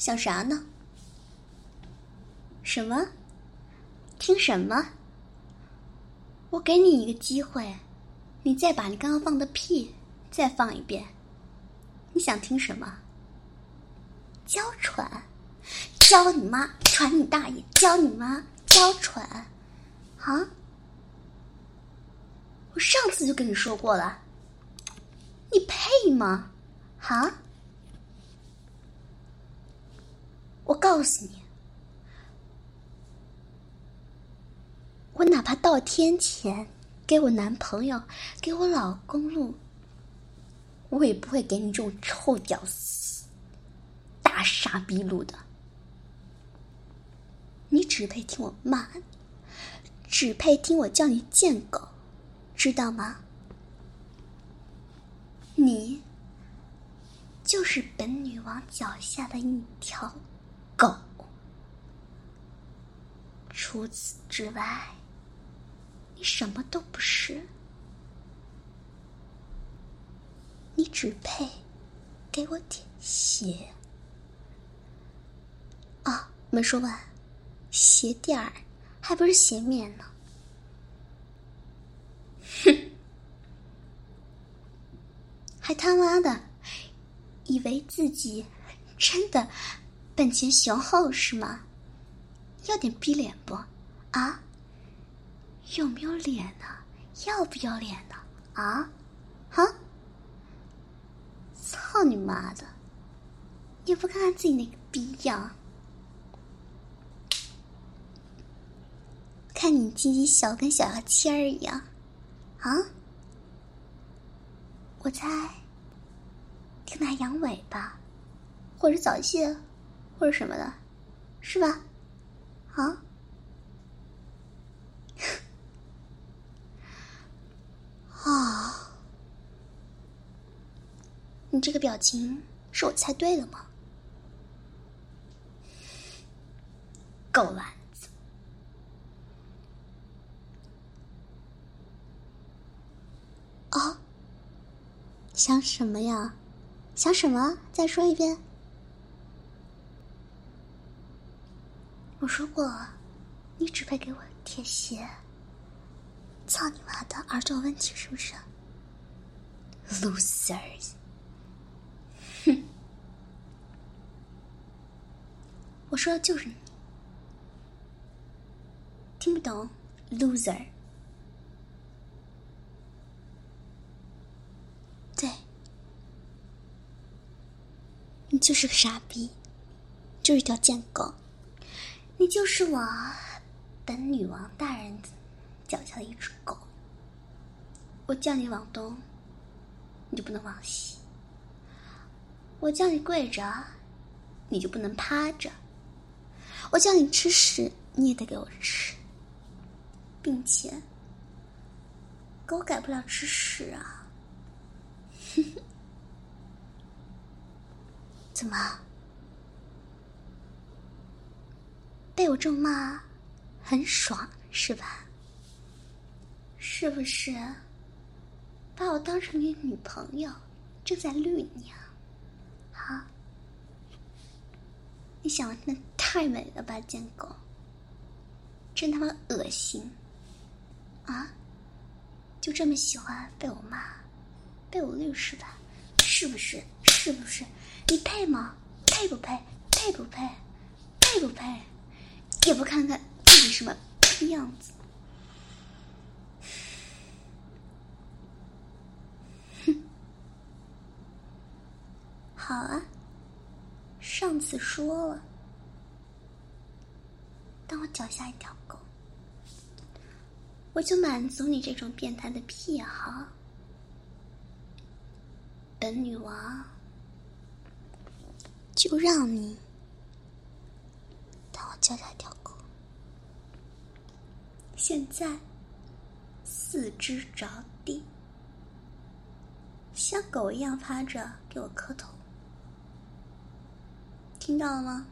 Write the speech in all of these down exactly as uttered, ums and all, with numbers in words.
想啥呢？什么？听什么？我给你一个机会，你再把你刚刚放的屁再放一遍。你想听什么？娇喘？娇你妈！喘你大爷！娇你妈！娇喘？啊？我上次就跟你说过了，你配吗？啊？我告诉你，我哪怕到天前给我男朋友给我老公录，我也不会给你这种臭屌丝大傻逼录的。你只配听我骂你，只配听我叫你贱狗，知道吗？你就是本女王脚下的一条狗，除此之外你什么都不是。你只配给我舔鞋啊！没说完，鞋垫儿还不是鞋面呢。哼，还他妈的以为自己真的本钱雄厚是吗？要点逼脸不啊？有没有脸呢？要不要脸呢？啊？哈？操你妈的！也不看看自己那个逼样，看你鸡鸡小跟小牙签儿一样啊！我猜可能还阳痿吧，或者早泄，或者什么的，是吧？啊？啊！你这个表情是我猜对了吗？狗丸子！哦，想什么呀？想什么？再说一遍。我说过，你只配给我贴鞋。操你妈的，耳朵有问题是不是 ？Losers！ 哼，我说的就是你，听不懂 ？Loser！ 对，你就是个傻逼，就是一条贱狗，你就是我本女王大人脚下的一只狗。我叫你往东，你就不能往西；我叫你跪着，你就不能趴着；我叫你吃屎，你也得给我吃，并且狗改不了吃屎啊！怎么？被我这么骂很爽是吧？是不是把我当成你女朋友正在绿你啊？啊？你想的真的太美了吧，贱狗！真他妈恶心啊！就这么喜欢被我骂被我绿是吧？是不是？是不是？你配吗？配不配？配不配？配不配？也不看看自己什么样子。哼，好啊，上次说了，当我脚下一条狗，我就满足你这种变态的癖好。本女王就让你当我脚下一条狗。现在四肢着地，像狗一样趴着给我磕头，听到了吗？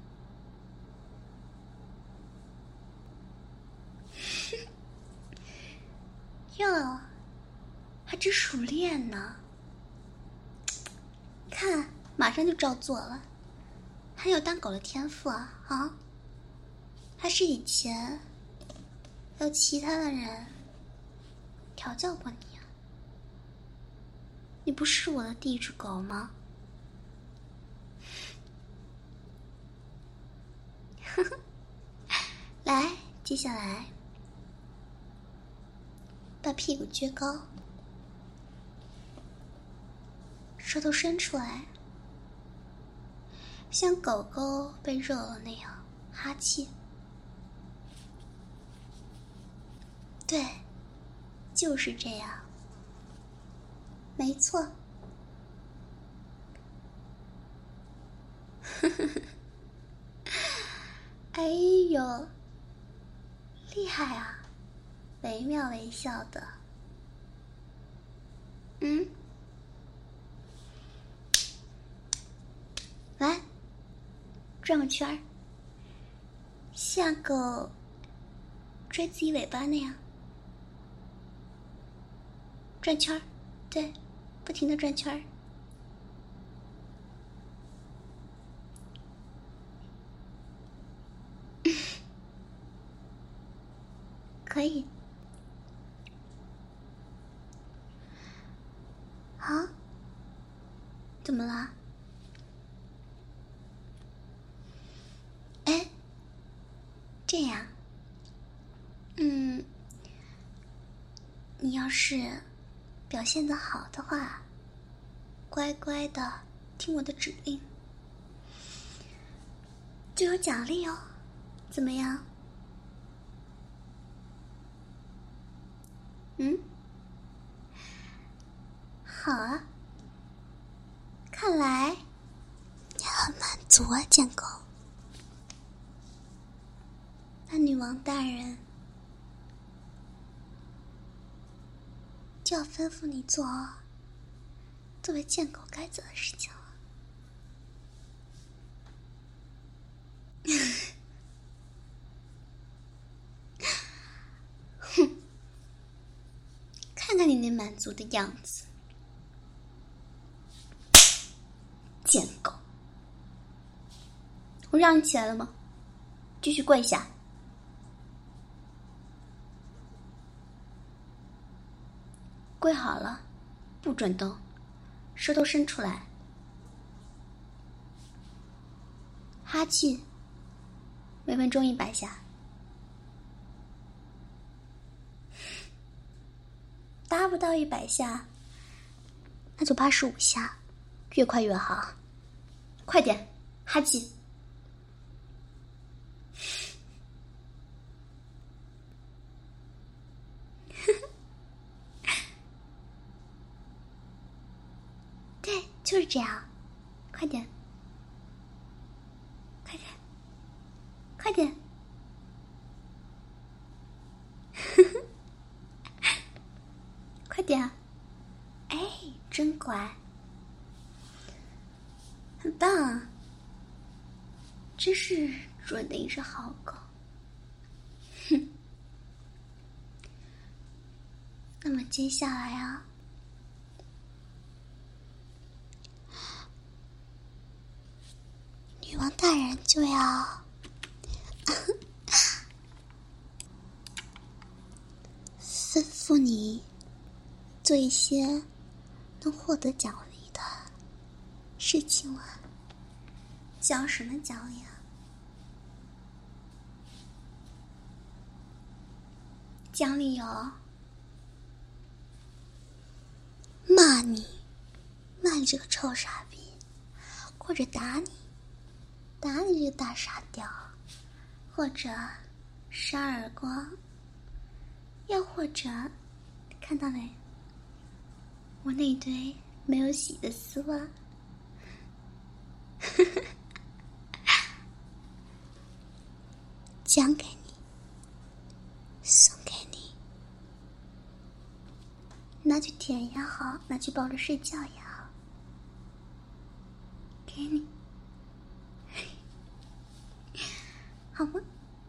哟，还真熟练呢！看，马上就照做了。 还有当狗的天赋啊啊！还是以前有其他的人调教过你啊？你不是我的第一只狗吗？呵呵，来，接下来把屁股撅高，舌头伸出来，像狗狗被热了那样哈气。对，就是这样，没错。呵呵呵，哎呦，厉害啊，惟妙惟肖的。嗯，来，转个圈儿，像狗追自己尾巴那样转圈儿，对，不停的转圈儿。可以。啊？怎么了？哎，这样，嗯，你要是表现得好的话，乖乖的听我的指令，就有奖励哦，怎么样？嗯，好啊，看来你很满足啊，贱狗。那女王大人就要吩咐你做作为贱狗该做的事情了。哼，看看你那满足的样子，贱狗！我让你起来了吗？继续跪下。跪好了，不准动，舌头伸出来，哈气，每分钟一百下。达不到一百下，那就八十五下，越快越好。快点，哈气！对，就是这样，快点，快点，快点！快点啊！哎，真乖，很棒，真是准的一只好狗。哼，那么接下来啊，女王大人就要吩咐你做一些能获得奖励的事情了。奖什么奖励啊？奖励有骂你，骂你这个臭傻逼，或者打你，打你这个大傻屌，或者扇耳光，又或者看到没？我那堆没有洗的丝袜，奖给你，送给你，拿去舔也好，拿去抱着睡觉也好，给你，好吗？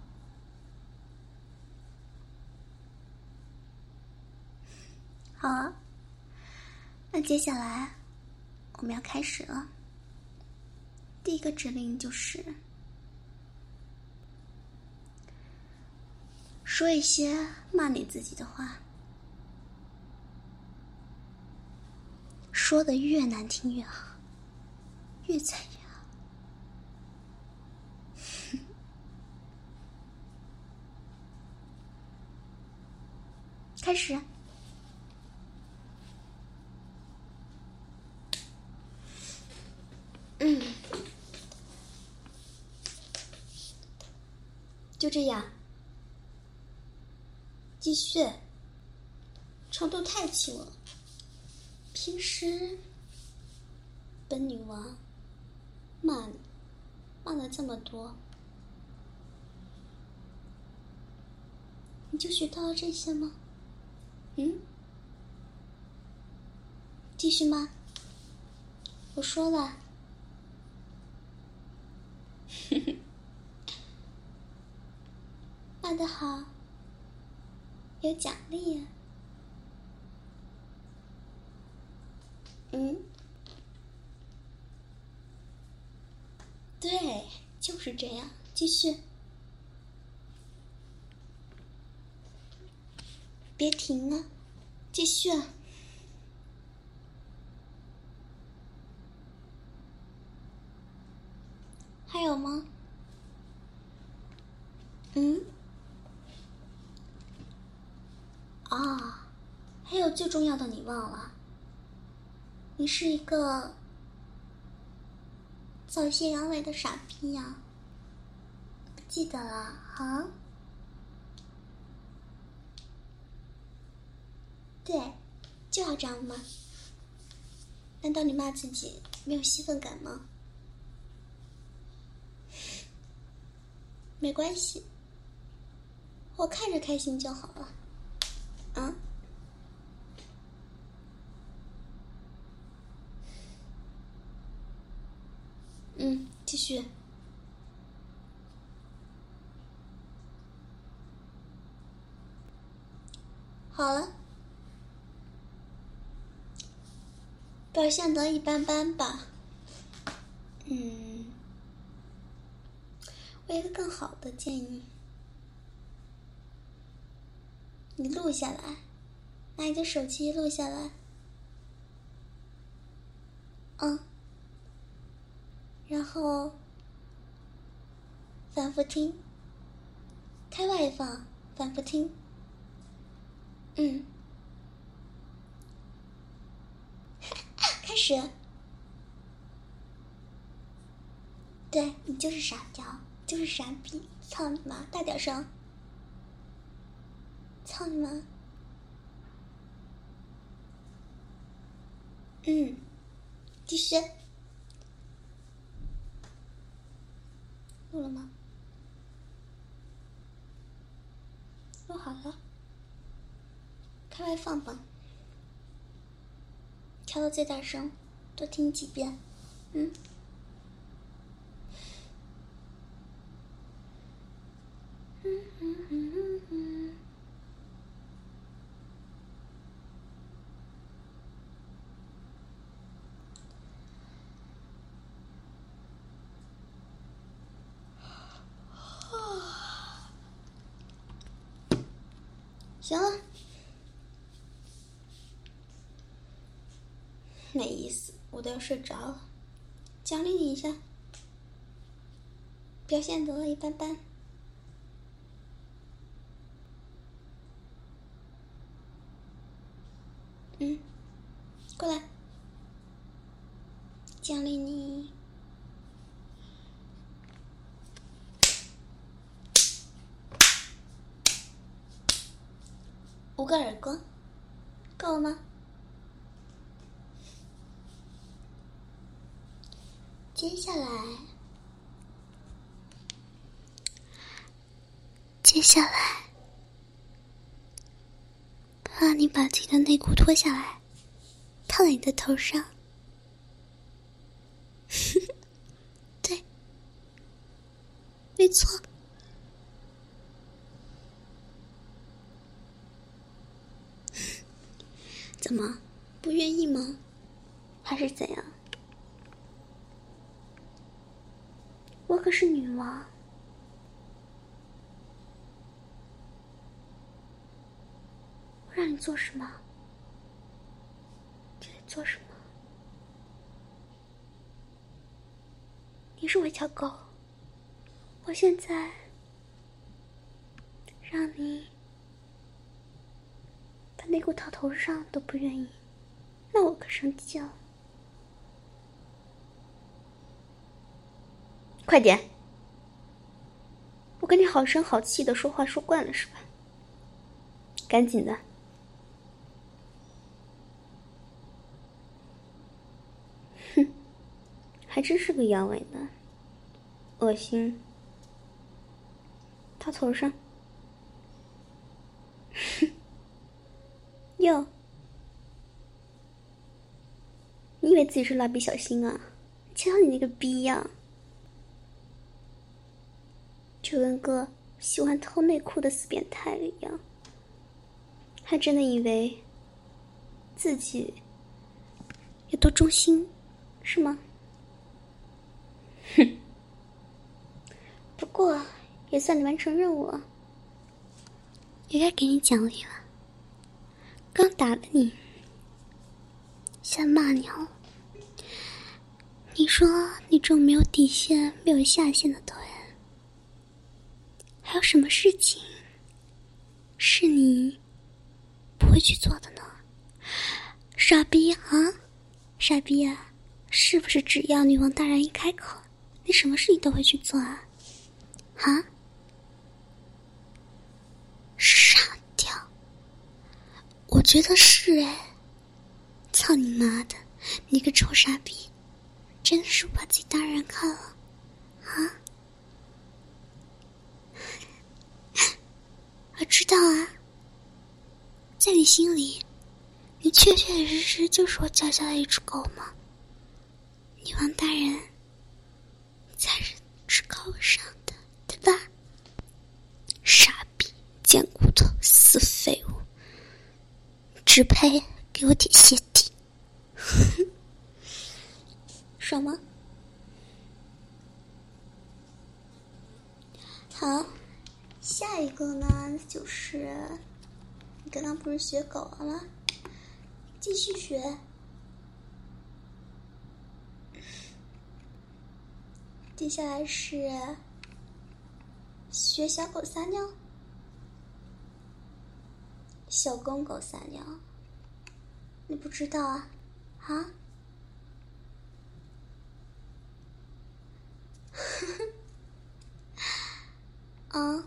好啊，那接下来我们要开始了。 第一个指令就是说一些骂你自己的话，说的越难听越好，越惨越好。开始。嗯，就这样，继续。程度太轻了。平时本女王骂你，骂了这么多，你就学到了这些吗？嗯？继续吗？我说了。骂得好，有奖励呀。嗯，对，就是这样，继续，别停啊，继续啊。还有吗？嗯？啊，还有最重要的你忘了，你是一个早泄阳痿的傻逼呀、啊，不记得了啊？对，就要这样吗？难道你骂自己没有兴奋感吗？没关系，我看着开心就好了。啊？嗯，继续。好了，表现得一般般吧。嗯，我有一个更好的建议，你录下来，拿你的手机录下来。嗯，然后反复听，开外放，反复听。嗯，开始。对，你就是傻屌，就是傻逼，操你妈！大点声！操你妈！嗯，继续。录了吗？录好了，开外放吧，调到最大声，多听几遍。嗯。嗯嗯嗯嗯嗯。行了，没意思，我都要睡着了。奖励你一下，表现得一般般。嗯，过来，奖励你。五个耳光，够了吗？接下来，接下来，让你把自己的内裤脱下来，套在你的头上。对，没错。怎么，不愿意吗？还是怎样？ 可是女王。我让你做什么，就得做什么。你是我一条狗，我现在让你把内裤套头上都不愿意，那我可生气了。快点！我跟你好声好气的说话说惯了是吧？赶紧的。哼，还真是个阳痿呢，恶心。套头上。哼，哟，你以为自己是蜡笔小新啊？瞧你那个逼样，就跟个喜欢偷内裤的死变态一样，还真的以为自己有多忠心，是吗？哼，不过也算你完成任务了，也该给你奖励了。刚打了你，先骂你哦。你说你这种没有底线、没有下限的头人，还有什么事情是你不会去做的呢？傻逼啊！傻逼啊！是不是只要女王大人一开口，你什么事情都会去做啊？啊？傻屌！我觉得是哎。操你妈的！你个臭傻逼！真的是把自己当人看了啊！我知道啊，在你心里，你确确实实就是我脚下的一只狗吗？女王大人才是至高无上的，对吧？傻逼，贱骨头，死废物，只配给我舔鞋底。爽吗？好，下一个呢，就是你刚刚不是学狗了吗？继续学。接下来是学小狗撒尿，小公狗撒尿，你不知道啊？啊？啊？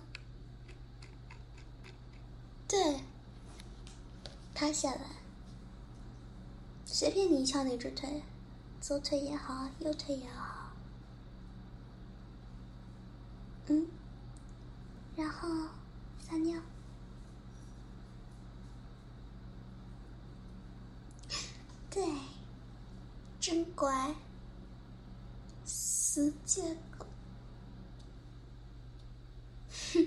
对，趴下来，随便你翘哪只腿，左腿也好，右腿也好，嗯，然后撒尿。对，真乖，死贱狗。哼。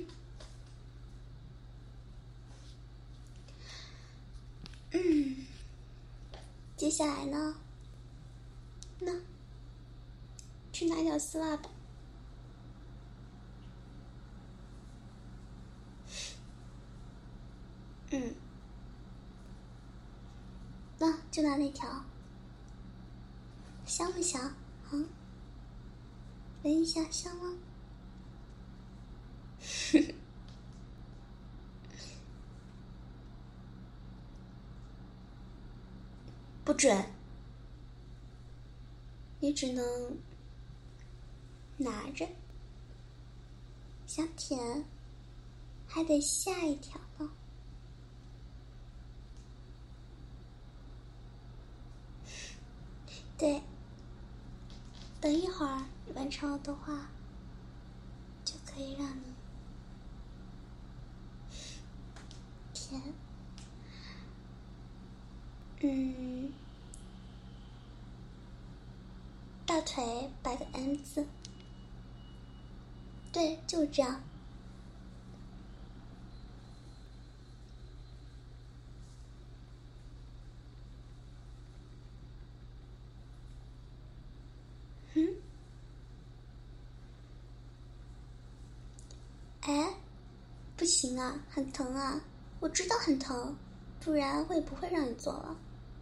嗯，接下来呢？那去拿一条丝袜吧。嗯，那就拿那条，香不香？啊？闻一下，香吗？不准，你只能拿着，想舔还得下一条呢。对，等一会儿完成了的话，就可以让你舔。嗯，大腿摆个 M 字，对，就是这样。嗯， 哎，不行啊，很疼啊，我知道很疼，不然我也不会让你做了。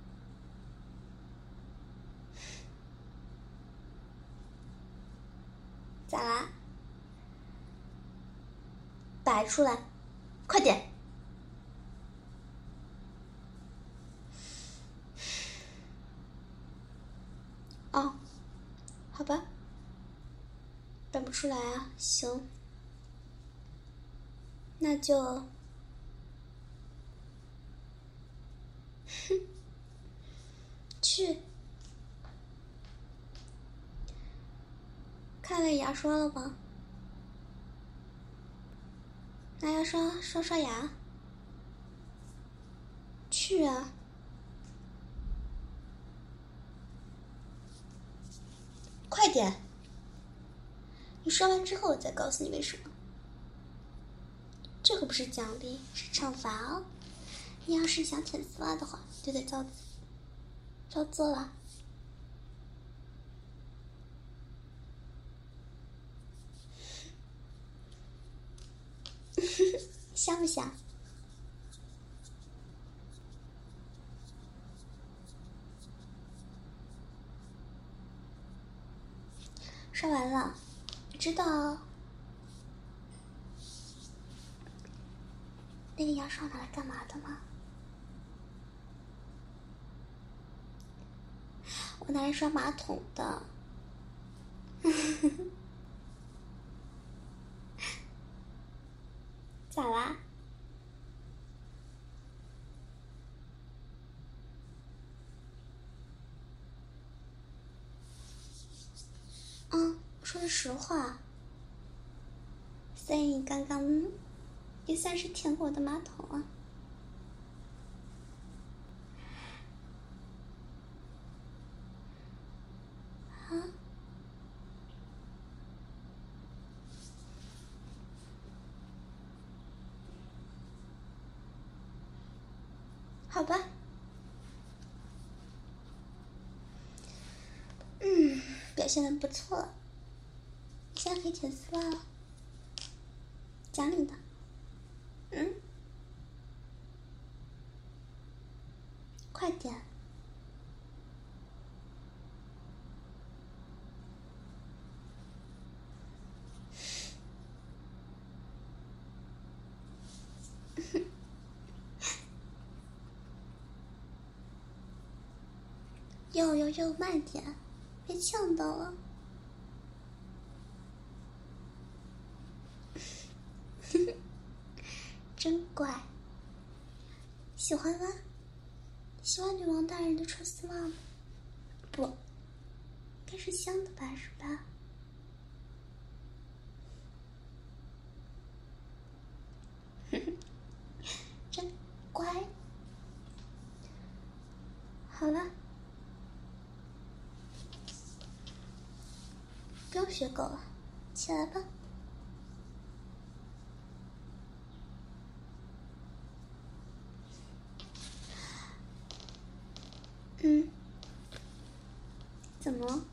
咋啦？摆出来，快点！哦，好吧，摆不出来啊，行，那就，哼，去，看了牙刷了吧？拿牙刷刷刷牙。去啊！快点！你刷完之后我再告诉你为什么。这可不是奖励，是惩罚哦。你要是想舔丝袜的话，就得照照做了。香不香？刷完了，你知道那个牙刷拿来干嘛的吗？我拿来刷马桶的。咋啦？嗯，我说的实话。所以你刚刚也算是舔过我的马桶啊。啊？好吧。嗯，表现的不错，现在可以舔丝袜了。奖励的。嗯，快点。哟哟哟，慢点，别呛到了。真乖。喜欢吗？喜欢女王大人的穿丝袜吗？不，该是香的吧，是吧？真乖。好了，不用学狗了，起来吧。嗯，怎么？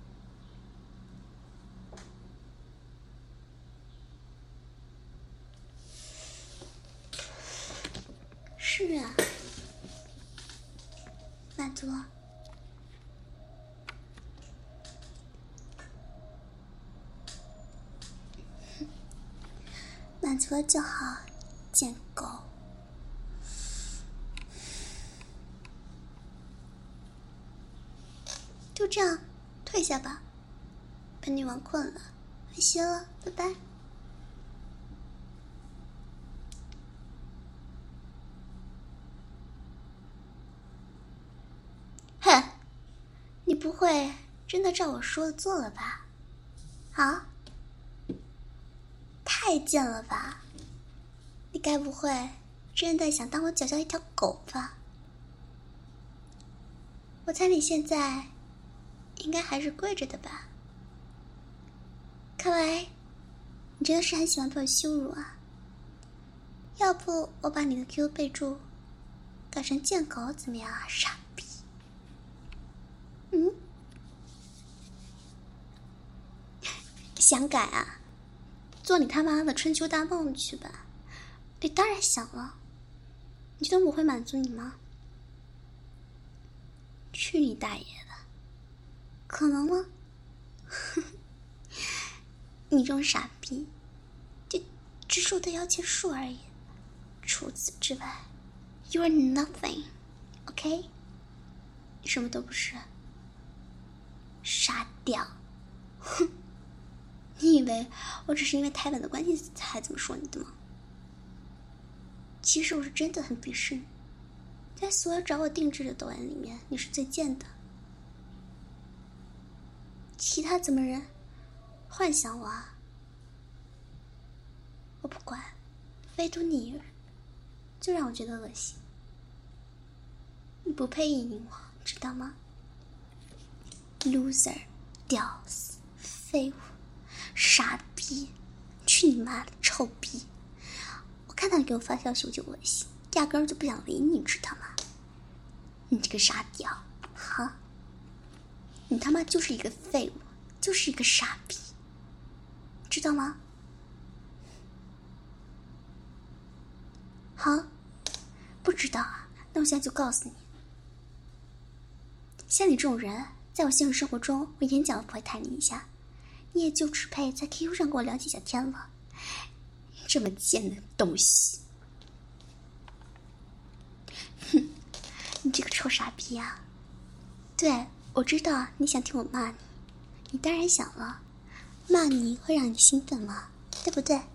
是啊，满足了。满足了就好，贱狗。就这样，退下吧。本女王困了，回歇了，拜拜。哼，你不会真的照我说的做了吧？啊？太贱了吧！你该不会真的想当我脚下一条狗吧？我猜你现在应该还是跪着的吧？看来你真的是很喜欢被我羞辱啊！要不我把你的 Q Q 备注改成贱狗怎么样啊，傻逼？嗯？想改啊？ 做你他妈的春秋大梦去吧！你当然想了，你觉得我会满足你吗？去你大爷的！可能吗？你这种傻逼，就只是我的摇钱树而已。除此之外 ，You are nothing，OK？、Okay? 你什么都不是。傻屌！哼！你以为我只是因为台本的关系才这么说你的吗？其实我是真的很鄙视你，在所有找我定制的抖音里面，你是最贱的。其他怎么人幻想我啊？我不管，唯独你，就让我觉得恶心。你不配意淫我，知道吗 ？Loser， 屌丝，废物，傻逼，去你妈的臭逼！我看到你给我发消息我就恶心，压根儿就不想理你，知道吗？你这个傻屌，哈！你他妈就是一个废物，就是一个傻逼，知道吗？好，不知道啊，那我现在就告诉你，像你这种人，在我现实生活中，我眼角都不会抬你一下，你也就只配在 Q Q 上跟我聊几下天了。这么贱的东西！哼，你这个臭傻逼啊！对，我知道你想听我骂你，你当然想了，骂你会让你兴奋吗？对不对？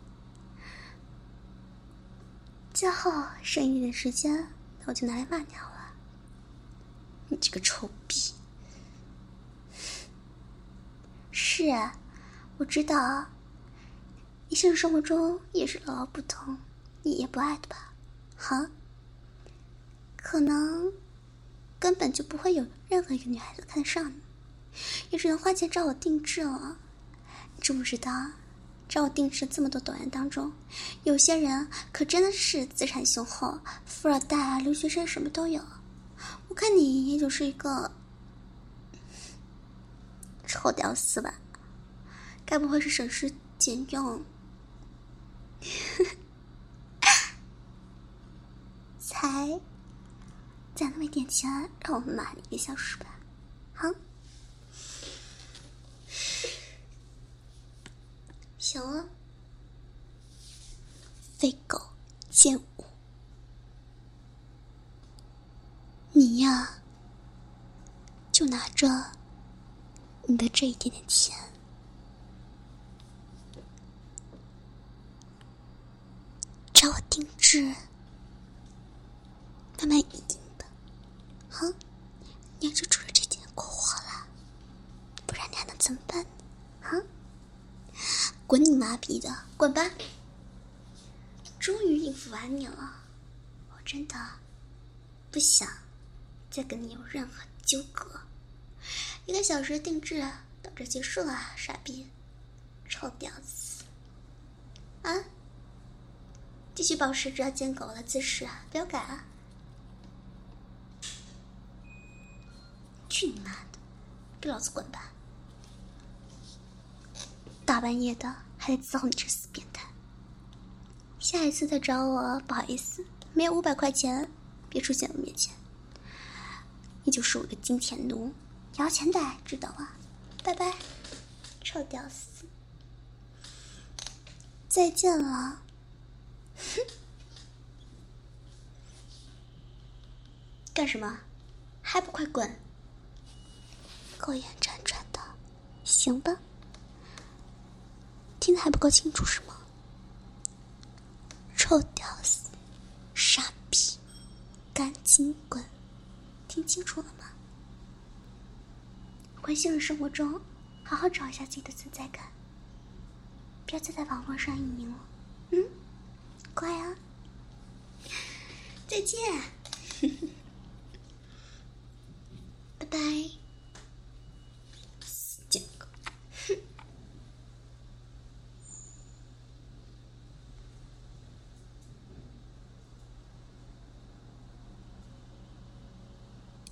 最后剩一点时间，那我就拿来骂你好了。你这个臭逼！是啊，我知道啊，你现实生活中也是牢牢不通，你也不爱的吧？哈？可能根本就不会有任何一个女孩子看上你，也只能花钱找我定制了。你知不知道，找我定制这么多抖音当中，有些人可真的是资产雄厚，富二代啊，留学生什么都有。我看你也就是一个臭屌丝吧？该不会是省吃俭用才攒那么一点钱让我骂你一个小时吧？好，行了，废狗贱物，你呀，就拿着你的这一点点钱，找我定制，慢慢一定吧。好，你要就除了这点过活了，不然你还能怎么办呢？哈，滚你妈逼的，滚吧！终于应付完你了，我真的不想再跟你有任何纠葛。一个小时定制到这结束了，傻逼，臭屌丝啊！继续保持着贱狗的姿势，不要改啊！去你妈的，给老子滚吧！大半夜的还得伺候你这死变态，下一次再找我，不好意思，没有五百块钱，别出现我面前。你就是我的金钱奴，摇钱袋，知道吗？拜拜，臭屌丝，再见了。哼，干什么？还不快滚！狗眼辗转的，行吧？听得还不够清楚是吗？臭屌丝，傻逼，赶紧滚！听清楚了吗？回现实生活中，好好找一下自己的存在感，不要再在网络上意淫了。嗯，乖啊，再见。